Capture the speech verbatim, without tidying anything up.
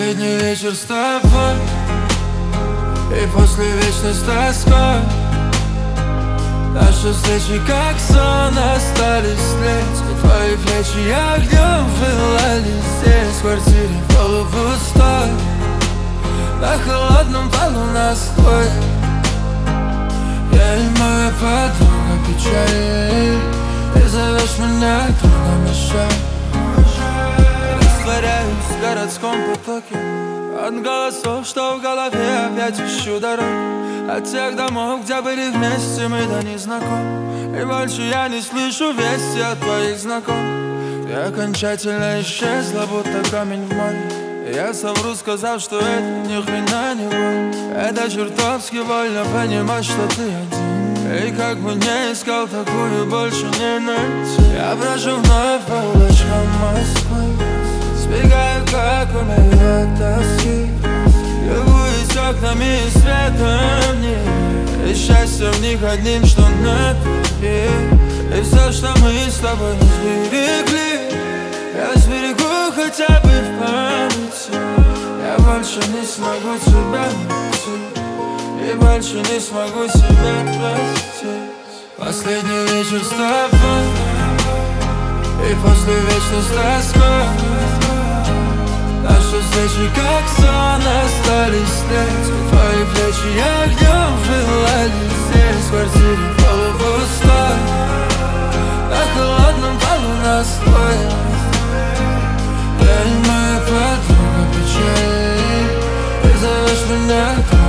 Последний вечер с тобой, и после вечность тоской. Наши встречи как сон остались лечь, и твои плечи огнем пылали здесь. В квартире полупустой, на холодном полу нас двое. Я и моя подруга печали, ты зовешь меня другом еще. Растворяюсь в городском потоке от голосов, что в голове, опять ищу дорогу от тех домов, где были вместе мы, да не знакомы. И больше я не слышу вести от твоих знакомых. Ты окончательно исчезла, будто камень в море. Я совру, сказав, что это ни хрена не больно. Это чертовски больно понимать, что ты один. И как бы не искал, такую больше не найти. Я брожу вновь по улочкам Москвы, сбегаю, как умею от тоски. Любуюсь окнами и светом в них, и счастье в них одним, что на тебе. И все, что мы с тобой не сберегли, я сберегу хотя бы в памяти. Я больше не смогу тебя найти, и больше не смогу себя простить. Последний вечер с тобой, и после вечность тоской. Наши встречи как сон остались лечь, твои плечи огнем пылали здесь. В квартире полупустой, на холодном полу нас двое. Я и моя подруга печали, ты зовешь меня.